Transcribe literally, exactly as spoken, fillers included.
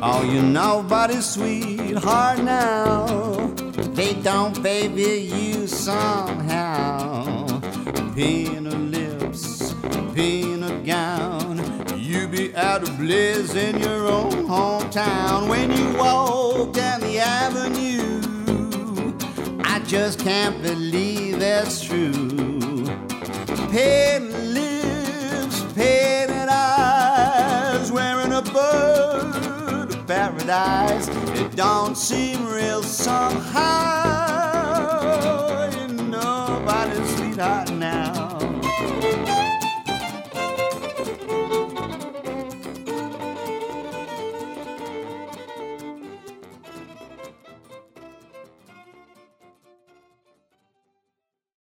Oh, you nobody's sweetheart now. They don't favor you somehow. Pin her lips, pin her gown. You be out of bliss in your own hometown. When you walk down the avenue, I just can't believe that's true. Pale lips, painted eyes, wearing a bird of paradise. It don't seem real somehow. You're nobody's sweetheart